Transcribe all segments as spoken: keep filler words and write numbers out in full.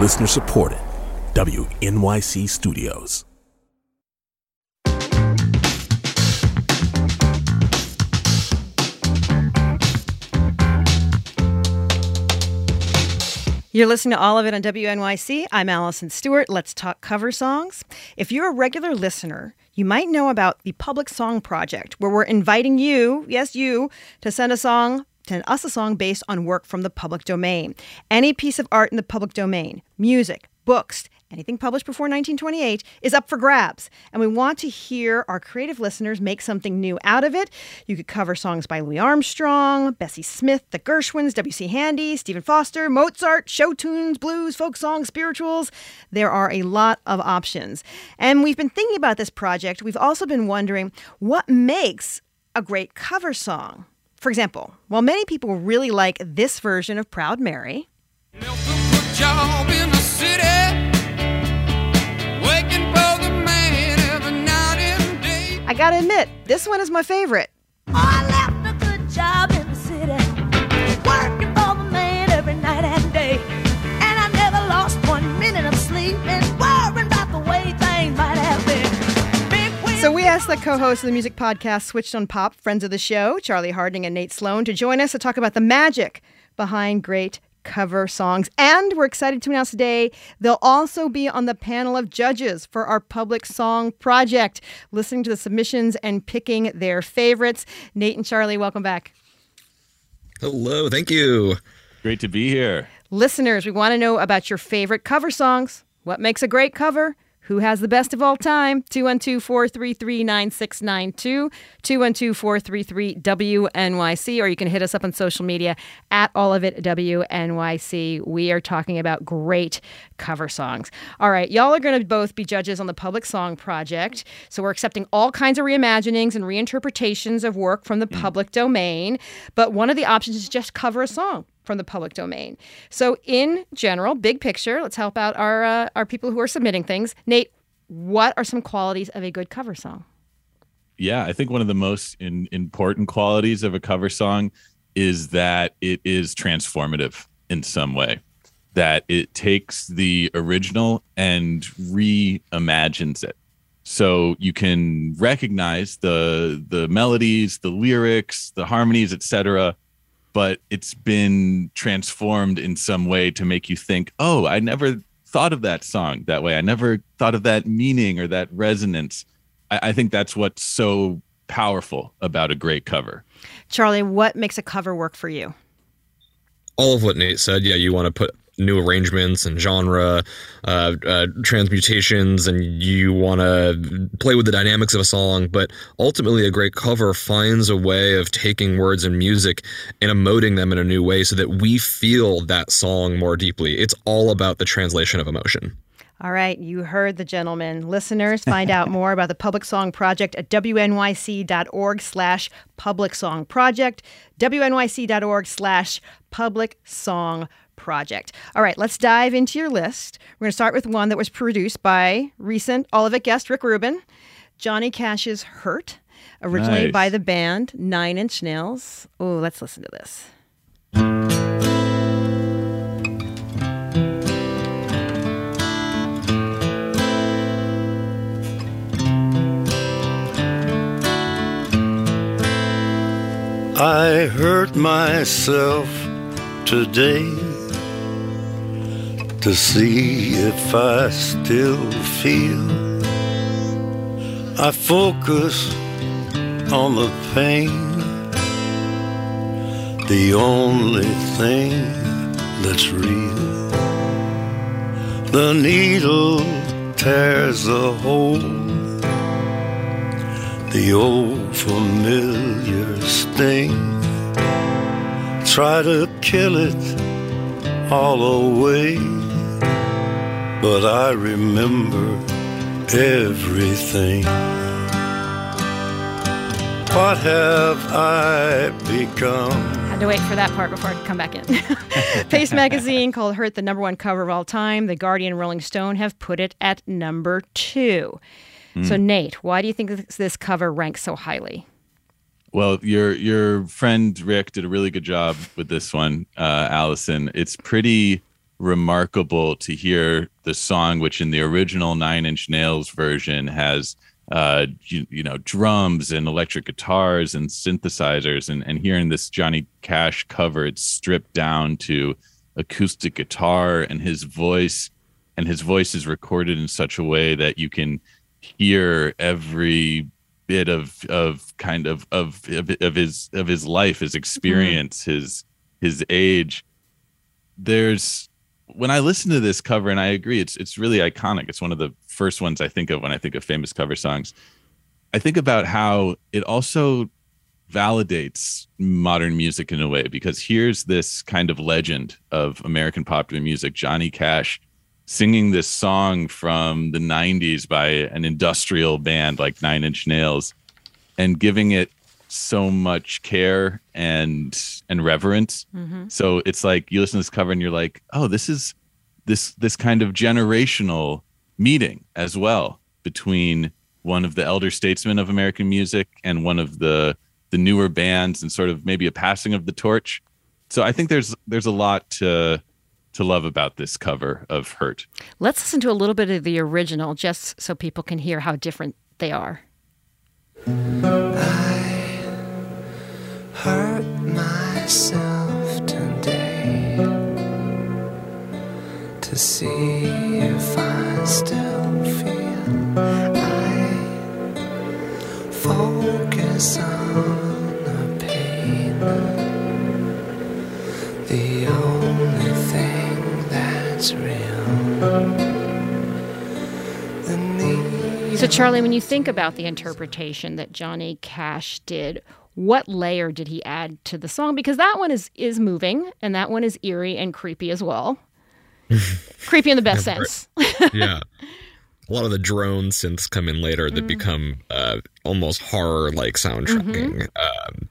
Listener supported. W N Y C Studios. You're listening to All of It on W N Y C. I'm Allison Stewart. Let's talk cover songs. If you're a regular listener, you might know about the Public Song Project, where we're inviting you, yes, you, to send a song, send us a song based on work from the public domain. Any piece of art in the public domain, music, books, anything published before nineteen twenty-eight is up for grabs. And we want to hear our creative listeners make something new out of it. You could cover songs by Louis Armstrong, Bessie Smith, the Gershwins, W C Handy, Stephen Foster, Mozart, show tunes, blues, folk songs, spirituals. There are a lot of options. And we've been thinking about this project. We've also been wondering what makes a great cover song. For example, while many people really like this version of Proud Mary, Job in the city, waking for the man every night and day. I gotta admit, this one is my favorite. Oh, I left a good job in the city, working for the man every night and day. And I never lost one minute of sleep and worrying about the way things might have been. Big wheel- So we asked the co-hosts of the music podcast Switched on Pop, friends of the show, Charlie Harding and Nate Sloan, to join us to talk about the magic behind great cover songs. And we're excited to announce today they'll also be on the panel of judges for our Public Song Project, listening to the submissions and picking their favorites. Nate and Charlie, welcome back. Hello, thank you. Great to be here. Listeners, we want to know about your favorite cover songs. What makes a great cover? Who has the best of all time? two one two, four three three, nine six nine two, two one two, four three three, W N Y C, or you can hit us up on social media at all of it W N Y C. We are talking about great cover songs. All right, y'all are going to both be judges on the Public Song Project. So we're accepting all kinds of reimaginings and reinterpretations of work from the mm. public domain. But one of the options is just cover a song from the public domain. So in general, big picture, let's help out our uh, our people who are submitting things. Nate, what are some qualities of a good cover song? Yeah, I think one of the most in, important qualities of a cover song is that it is transformative in some way, that it takes the original and reimagines it. So you can recognize the the melodies, the lyrics, the harmonies, et cetera, but it's been transformed in some way to make you think, oh, I never thought of that song that way. I never thought of that meaning or that resonance. I, I think that's what's so powerful about a great cover. Charlie, what makes a cover work for you? All of what Nate said. Yeah, you want to put new arrangements and genre uh, uh, transmutations, and you want to play with the dynamics of a song. But ultimately, a great cover finds a way of taking words and music and emoting them in a new way so that we feel that song more deeply. It's all about the translation of emotion. All right, you heard the gentleman. Listeners, find out more about the Public Song Project at wnyc.org slash Public Song Project, wnyc.org slash Public Song Project. All right, let's dive into your list. We're going to start with one that was produced by recent All of It guest Rick Rubin, Johnny Cash's Hurt, originally Nice. by the band Nine Inch Nails. Oh, let's listen to this. I hurt myself today to see if I still feel. I focus on the pain, the only thing that's real. The needle tears a hole, the old familiar sting. Try to kill it all away, but I remember everything. What have I become? Had to wait for that part before I could come back in. Pace Magazine called Hurt the number one cover of all time. The Guardian and Rolling Stone have put it at number two. Mm. So, Nate, why do you think this, this cover ranks so highly? Well, your your friend Rick did a really good job with this one, uh, Allison. It's pretty remarkable to hear the song, which in the original Nine Inch Nails version has uh, you, you know, drums and electric guitars and synthesizers, and, and hearing this Johnny Cash cover, it's stripped down to acoustic guitar, and his voice, and his voice is recorded in such a way that you can hear every bit of of kind of of of, of his of his life, his experience, mm-hmm. his his age. There's when I listen to this cover, and I agree, it's it's really iconic. It's one of the first ones I think of when I think of famous cover songs. I think about how it also validates modern music in a way, because here's this kind of legend of American popular music, Johnny Cash, singing this song from the nineties by an industrial band like Nine Inch Nails, and giving it so much care and and reverence. Mm-hmm. So it's like you listen to this cover and you're like, oh, this is this this kind of generational meeting as well between one of the elder statesmen of American music and one of the the newer bands, and sort of maybe a passing of the torch. So I think there's there's a lot to to love about this cover of Hurt. Let's listen to a little bit of the original, just so people can hear how different they are. I hurt myself today to see if I still feel. I focus on the pain, the only thing that's real. The need. So, Charlie, when you think about the interpretation that Johnny Cash did, what layer did he add to the song? Because that one is is moving, and that one is eerie and creepy as well. Creepy in the best sense. Yeah. A lot of the drone synths come in later that mm. become uh, almost horror-like soundtracking. Mm-hmm. Um,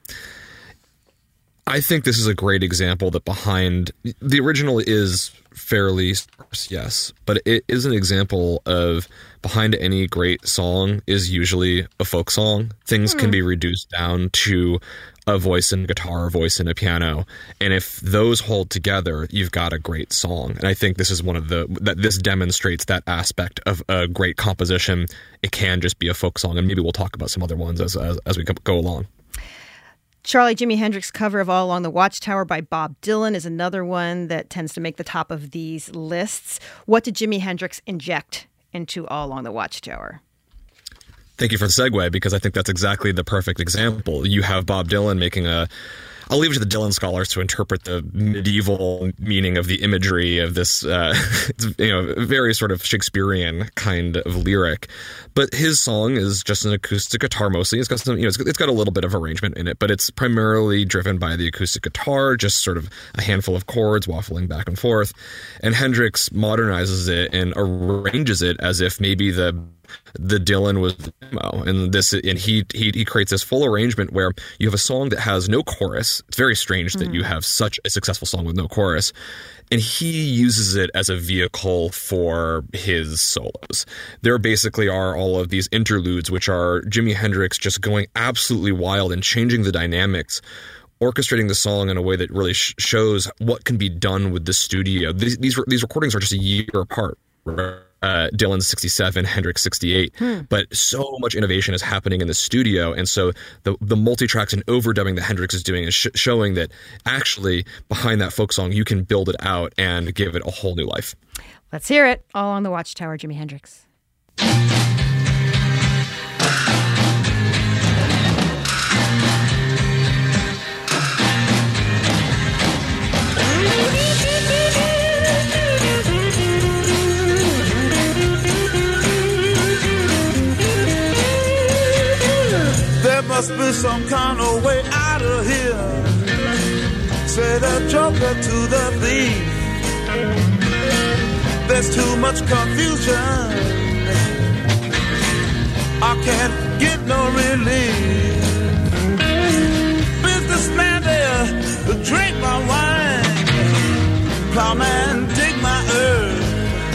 I think this is a great example that behind the original is fairly sparse, yes, but it is an example of behind any great song is usually a folk song. Things mm. can be reduced down to a voice and a guitar, a voice and a piano, and if those hold together, you've got a great song. And I think this is one of the that this demonstrates that aspect of a great composition. It can just be a folk song, and maybe we'll talk about some other ones as as, as we go along. Charlie, Jimi Hendrix's cover of All Along the Watchtower by Bob Dylan is another one that tends to make the top of these lists. What did Jimi Hendrix inject into All Along the Watchtower? Thank you for the segue, because I think that's exactly the perfect example. You have Bob Dylan making a... I'll leave it to the Dylan scholars to interpret the medieval meaning of the imagery of this, uh, you know, very sort of Shakespearean kind of lyric. But his song is just an acoustic guitar mostly. It's got some, you know, it's, it's got a little bit of arrangement in it, but it's primarily driven by the acoustic guitar, just sort of a handful of chords waffling back and forth. And Hendrix modernizes it and arranges it as if maybe the the Dylan was the demo, and this and he he he creates this full arrangement where you have a song that has no chorus. It's very strange that mm. you have such a successful song with no chorus, and he uses it as a vehicle for his solos. There basically are all of these interludes, which are Jimi Hendrix just going absolutely wild and changing the dynamics, orchestrating the song in a way that really sh- shows what can be done with the studio. These these, these recordings are just a year apart. Uh, Dylan's sixty-seven, Hendrix sixty-eight, hmm. but so much innovation is happening in the studio, and so the the multi-tracks and overdubbing that Hendrix is doing is sh- showing that actually behind that folk song you can build it out and give it a whole new life. Let's hear it. All Along the Watchtower, Jimi Hendrix. Must be some kind of way out of here, said a joker to the thief. There's too much confusion, I can't get no relief. Businessman there, drink my wine. Plowman, dig my earth.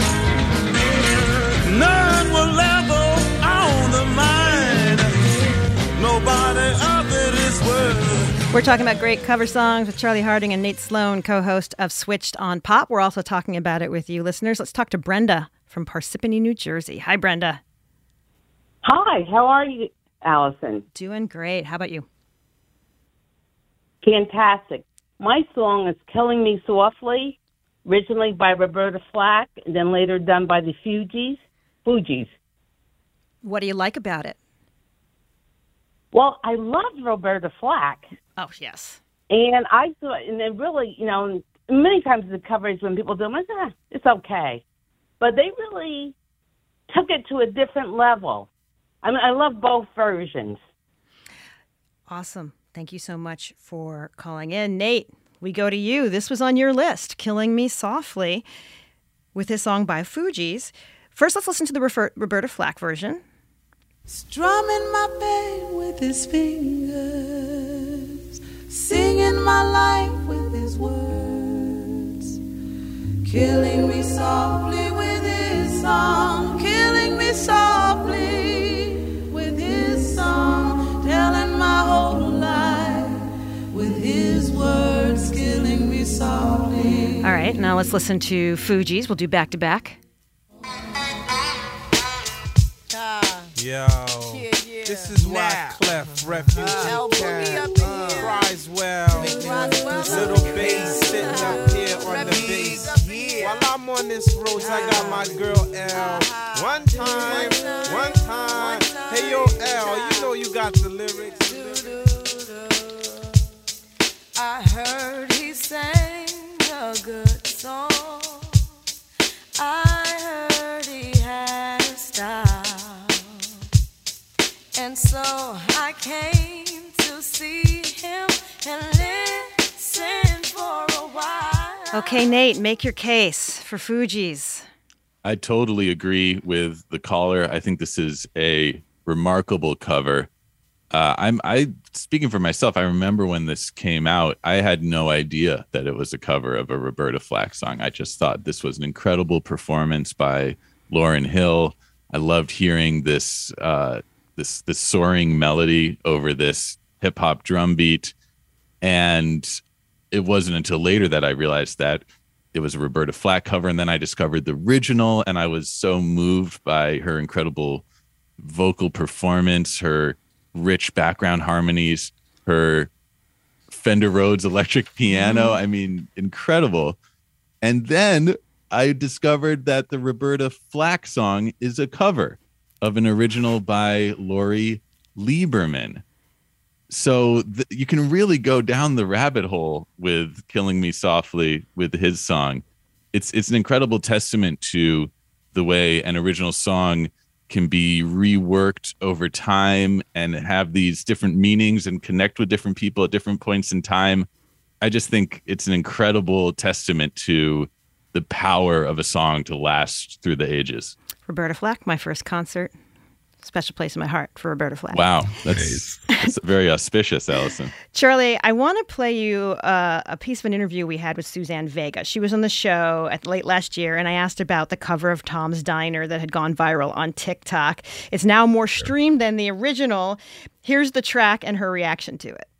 None will level on the mine. Nobody of it is worth We're talking about great cover songs with Charlie Harding and Nate Sloan, co-host of Switched on Pop. We're also talking about it with you listeners. Let's talk to Brenda from Parsippany, New Jersey. Hi, Brenda. Hi, how are you, Allison? Doing great. How about you? Fantastic. My song is Killing Me Softly, originally by Roberta Flack, and then later done by the Fugees. Fugees. What do you like about it? Well, I loved Roberta Flack. Oh, yes. And I thought, and then really, you know, many times the covers when people do them, I say, ah, it's okay. But they really took it to a different level. I mean, I love both versions. Awesome. Thank you so much for calling in. Nate, we go to you. This was on your list, Killing Me Softly, with his song by Fugees. First, let's listen to the Refer- Roberta Flack version. Strumming my pain with his fingers, singing my life with his words, killing me softly with his song, killing me softly with his song, telling my whole life with his words, killing me softly. All right, now let's listen to Fugees. We'll do back to back. Yo, yeah, yeah. This is why Clef, Refugee uh, Cat, uh, Criswell, Little Bass sitting up here on the bass. Yeah. While I'm on this road, I got my girl L. One time, one time. Hey yo, L, you know you got the lyrics. I heard he sang a good song. I heard he had a style. And so I came to see him and listen for a while. Okay, Nate, make your case for Fugees. I totally agree with the caller. I think this is a remarkable cover. Uh, I'm I speaking for myself. I remember when this came out, I had no idea that it was a cover of a Roberta Flack song. I just thought this was an incredible performance by Lauryn Hill. I loved hearing this. Uh, this this soaring melody over this hip hop drum beat. And it wasn't until later that I realized that it was a Roberta Flack cover. And then I discovered the original, and I was so moved by her incredible vocal performance, her rich background harmonies, her Fender Rhodes electric piano. I mean, incredible. And then I discovered that the Roberta Flack song is a cover of an original by Lori Lieberman. So th- you can really go down the rabbit hole with Killing Me Softly with his song. It's it's an incredible testament to the way an original song can be reworked over time and have these different meanings and connect with different people at different points in time. I just think it's an incredible testament to the power of a song to last through the ages. Roberta Flack, my first concert. Special place in my heart for Roberta Flack. Wow, that's, that's very auspicious, Allison. Charlie, I want to play you uh, a piece of an interview we had with Suzanne Vega. She was on the show at late last year, and I asked about the cover of Tom's Diner that had gone viral on TikTok. It's now more streamed than the original. Here's the track and her reaction to it.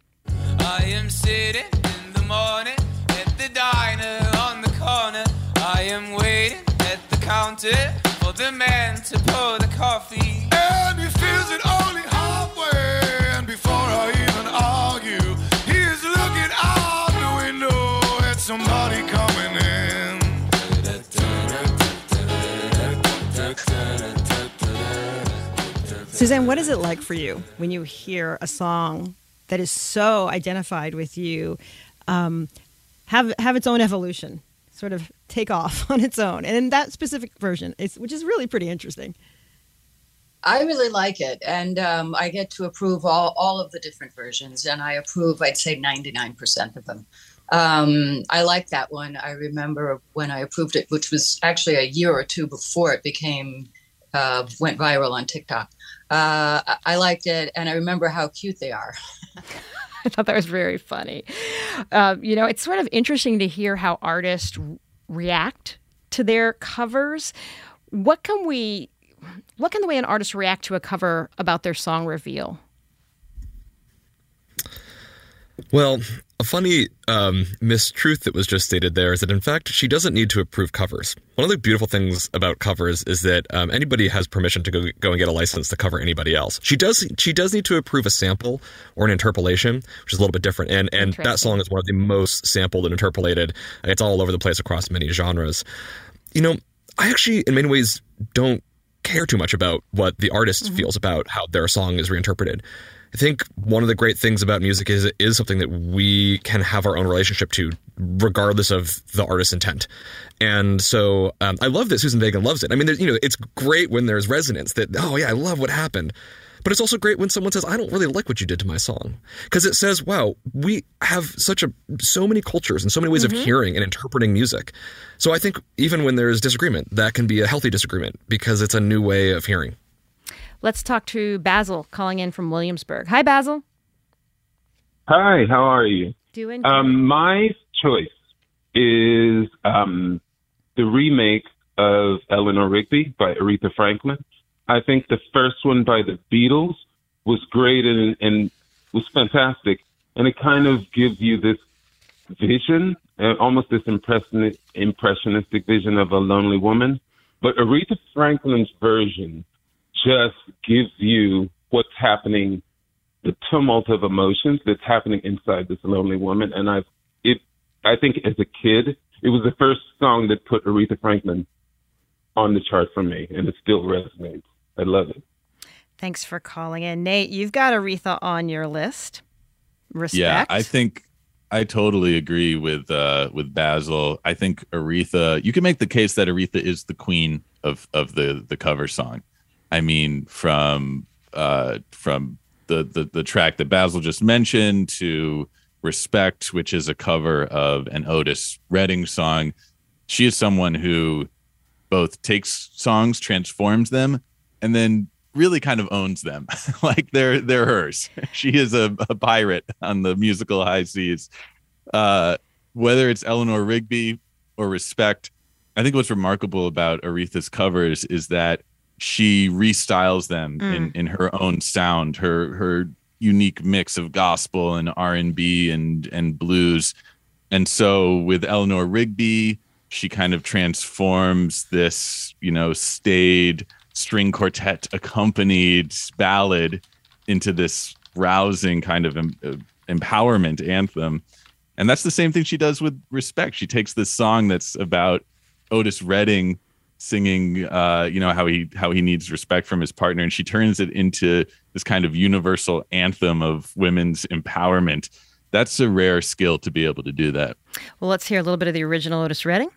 I am sitting in the morning at the diner on the corner. I am waiting at the counter for the man to pour the coffee. And he feels it only halfway. And before I even argue, he is looking out the window at somebody coming in. Suzanne, what is it like for you when you hear a song that is so identified with you um, have have its own evolution, sort of take off on its own, and in that specific version, it's, which is really pretty interesting? I really like it, and um, I get to approve all, all of the different versions, and I approve, I'd say, ninety-nine percent of them. Um, I like that one. I remember when I approved it, which was actually a year or two before it became, uh, went viral on TikTok. Uh, I liked it, and I remember how cute they are. I thought that was very funny. Uh, you know, it's sort of interesting to hear how artists react to their covers. What can we, what can the way an artist react to a cover about their song reveal? Well, a funny um, mistruth that was just stated there is that, in fact, she doesn't need to approve covers. One of the beautiful things about covers is that um, anybody has permission to go, go and get a license to cover anybody else. She does She does need to approve a sample or an interpolation, which is a little bit different. And, and that song is one of the most sampled and interpolated. It's all over the place across many genres. You know, I actually, in many ways, don't care too much about what the artist mm-hmm. feels about how their song is reinterpreted. I think one of the great things about music is it is something that we can have our own relationship to, regardless of the artist's intent. And so um, I love that Susan Vega loves it. I mean, you know, it's great when there's resonance that, oh yeah, I love what happened. But it's also great when someone says, I don't really like what you did to my song. Because it says, wow, we have such a so many cultures and so many ways mm-hmm. of hearing and interpreting music. So I think even when there's disagreement, that can be a healthy disagreement because it's a new way of hearing. Let's talk to Basil calling in from Williamsburg. Hi, Basil. Hi, how are you? Doing good. Um, my choice is um, the remake of Eleanor Rigby by Aretha Franklin. I think the first one by the Beatles was great and, and was fantastic. And it kind of gives you this vision, uh, almost this impression, impressionistic vision of a lonely woman. But Aretha Franklin's version just gives you what's happening, the tumult of emotions that's happening inside this lonely woman. And I've, it, I think as a kid, it was the first song that put Aretha Franklin on the chart for me, and it still resonates. I love it. Thanks for calling in. Nate, you've got Aretha on your list. Respect. Yeah, I think I totally agree with uh, with Basil. I think Aretha, you can make the case that Aretha is the queen of, of the, the cover song. I mean, from uh, from the, the the track that Basil just mentioned to Respect, which is a cover of an Otis Redding song. She is someone who both takes songs, transforms them, and then really kind of owns them. Like they're they're hers. She is a, a pirate on the musical high seas. Uh, whether it's Eleanor Rigby or Respect, I think what's remarkable about Aretha's covers is that she restyles them mm. in, in her own sound, her her unique mix of gospel and R and B and and blues. And so with Eleanor Rigby, she kind of transforms this, you know, staid string quartet accompanied ballad into this rousing kind of em- uh, empowerment anthem. And that's the same thing she does with Respect. She takes this song that's about Otis Redding singing, uh, you know, how he how he needs respect from his partner, and she turns it into this kind of universal anthem of women's empowerment. That's a rare skill to be able to do that. Well, let's hear a little bit of the original Otis Redding.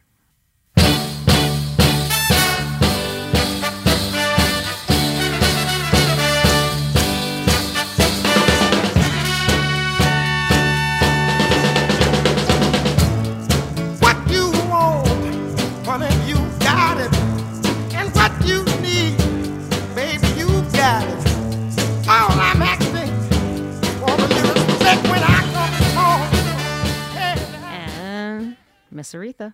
Miss Aretha.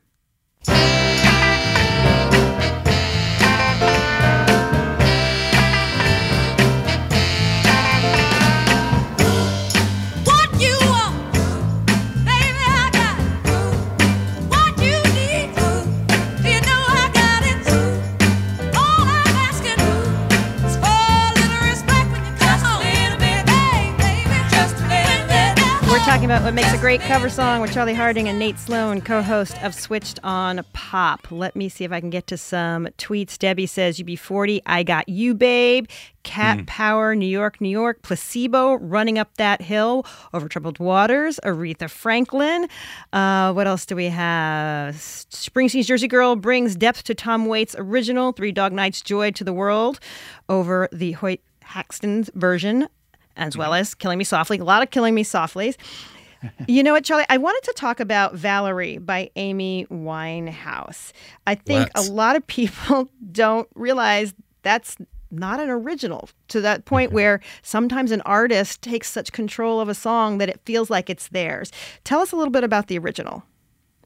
What you want, baby, I got it. What you need, you know I got it. All I'm asking is for a little respect when you come home. Just a little bit, hey, baby, just a little bit. We're talking about what makes a great cover song with Charlie Harding and Nate Sloan, co-host of Switched on Pop. Let me see if I can get to some tweets. Debbie says, U B forty, I Got You, Babe. Cat mm. Power, New York, New York. Placebo, Running Up That Hill. Over Troubled Waters. Aretha Franklin. Uh, what else do we have? Springsteen's Jersey Girl brings depth to Tom Waits' original. Three Dog Night's Joy to the World. Over the Hoyt Haxton's version, as well as Killing Me Softly. A lot of Killing Me Softlies. You know what, Charlie? I wanted to talk about Valerie by Amy Winehouse. I think what? a lot of people don't realize that's not an original, to that point where sometimes an artist takes such control of a song that it feels like it's theirs. Tell us a little bit about the original.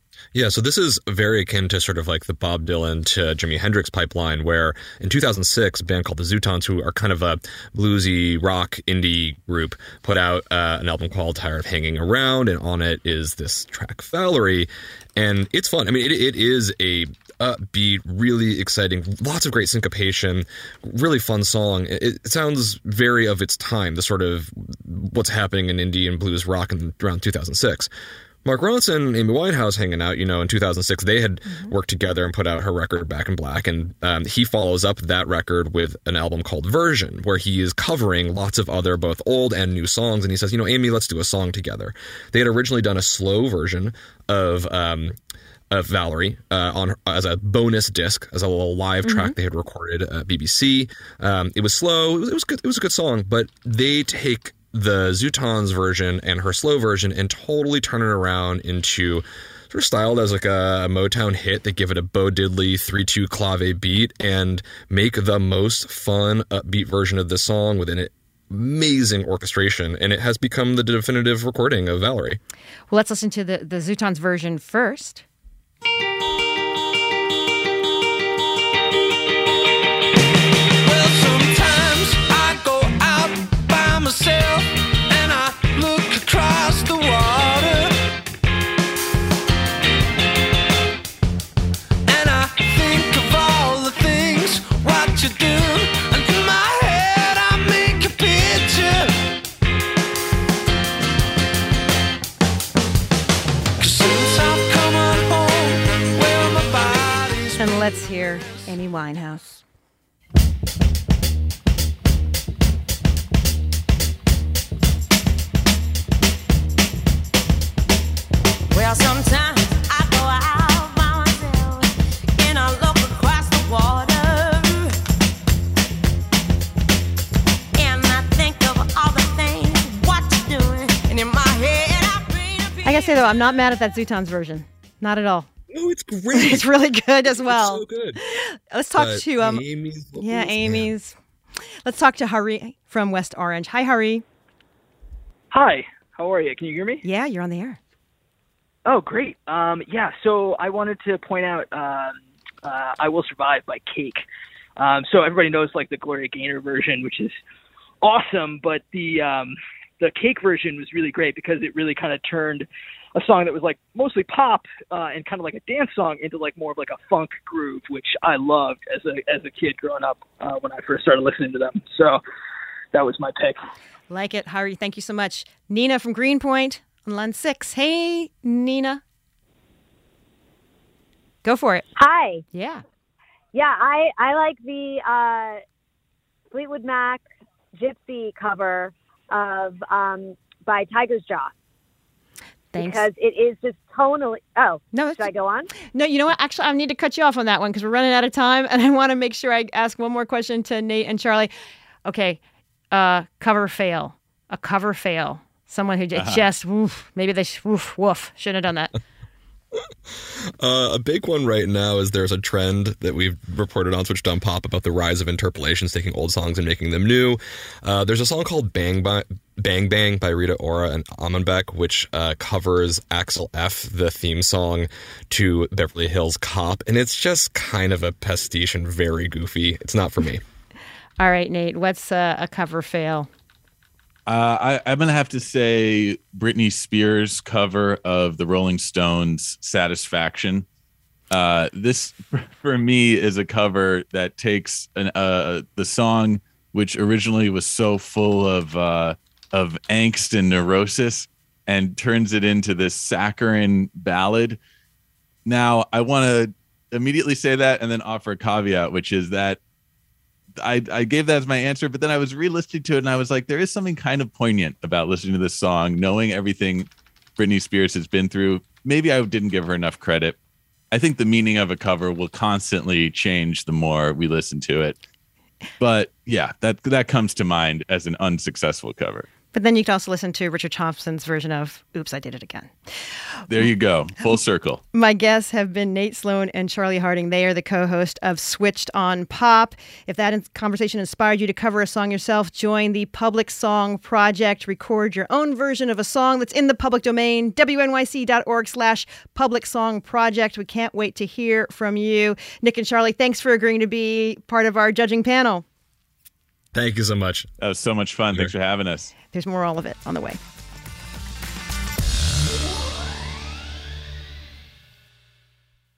Yeah, so this is very akin to sort of like the Bob Dylan to Jimi Hendrix pipeline, where in two thousand six, a band called the Zootons, who are kind of a bluesy rock indie group, put out uh, an album called Tired of Hanging Around, and on it is this track Valerie, and it's fun. I mean, it, it is a upbeat, really exciting, lots of great syncopation, really fun song. It, it sounds very of its time, the sort of what's happening in indie and blues rock in around two thousand six. Mark Ronson and Amy Winehouse hanging out, you know, in two thousand six, they had mm-hmm. worked together and put out her record Back in Black. And um, he follows up that record with an album called Version, where he is covering lots of other both old and new songs. And he says, you know, Amy, let's do a song together. They had originally done a slow version of um, of Valerie uh, on as a bonus disc, as a little live mm-hmm. track they had recorded at B B C. Um, it was slow. It was, it was good. It was a good song, but they take the Zootons version and her slow version and totally turn it around into sort of styled as like a Motown hit. They give it a Bo Diddley three two clave beat and make the most fun upbeat version of the song with an amazing orchestration, and it has become the definitive recording of Valerie. Well, let's listen to the, the Zootons version first. Myself, and I look across the water, and I think of all the things what you do, and in my head I make a picture. 'Cause since I'm coming home, where my body's. And let's hear Amy Winehouse. Well, sometimes I go out by myself and I look across the water, and I think of all the things what you're doing, and in my head I paint a picture. I gotta say though, I'm not mad at that Zootons version. Not at all. No, it's great. It's really good as well. It's so good. Let's talk but to um. Amy's vocals, yeah, Amy's. Man. Let's talk to Hari from West Orange. Hi, Hari. Hi. How are you? Can you hear me? Yeah, you're on the air. Oh, great. Um, yeah, so I wanted to point out um, uh, I Will Survive by Cake. Um, so everybody knows like the Gloria Gaynor version, which is awesome, but the um, the Cake version was really great because it really kind of turned a song that was like mostly pop uh, and kind of like a dance song into like more of like a funk groove, which I loved as a as a kid growing up uh, when I first started listening to them. So that was my pick. Like it, Hari. Thank you so much. Nina from Greenpoint on line six. Hey, Nina. Go for it. Hi. Yeah. Yeah, I, I like the uh, Fleetwood Mac Gypsy cover of um, by Tiger's Jaw. Thanks. Because it is just tonally. Oh, no. Should I go on? No, you know what? Actually, I need to cut you off on that one because we're running out of time, and I want to make sure I ask one more question to Nate and Charlie. Okay, uh, cover fail. A cover fail. Someone who just, uh-huh. just woof, maybe they sh- woof, woof, shouldn't have done that. Uh, a big one right now is there's a trend that we've reported on Switched on Pop about the rise of interpolations, taking old songs and making them new. Uh, there's a song called Bang by, Bang Bang by Rita Ora and Amenbeck, which uh, covers Axel F, the theme song to Beverly Hills Cop, and it's just kind of a pastiche and very goofy. It's not for me. All right, Nate, what's uh, a cover fail? Uh, I, I'm going to have to say Britney Spears' cover of the Rolling Stones' Satisfaction. Uh, this, for me, is a cover that takes an, uh, the song, which originally was so full of uh, of angst and neurosis, and turns it into this saccharine ballad. Now, I want to immediately say that and then offer a caveat, which is that I, I gave that as my answer, but then I was re-listening to it and I was like, there is something kind of poignant about listening to this song, knowing everything Britney Spears has been through. Maybe I didn't give her enough credit. I think the meaning of a cover will constantly change the more we listen to it. But yeah, that that comes to mind as an unsuccessful cover. But then you can also listen to Richard Thompson's version of Oops, I Did It Again. There you go. Full circle. My guests have been Nate Sloan and Charlie Harding. They are the co-host of Switched on Pop. If that conversation inspired you to cover a song yourself, join the Public Song Project. Record your own version of a song that's in the public domain. W N Y C dot org slash Public Song Project. We can't wait to hear from you. Nick and Charlie, thanks for agreeing to be part of our judging panel. Thank you so much. That was so much fun. Sure. Thanks for having us. There's more All of It on the way.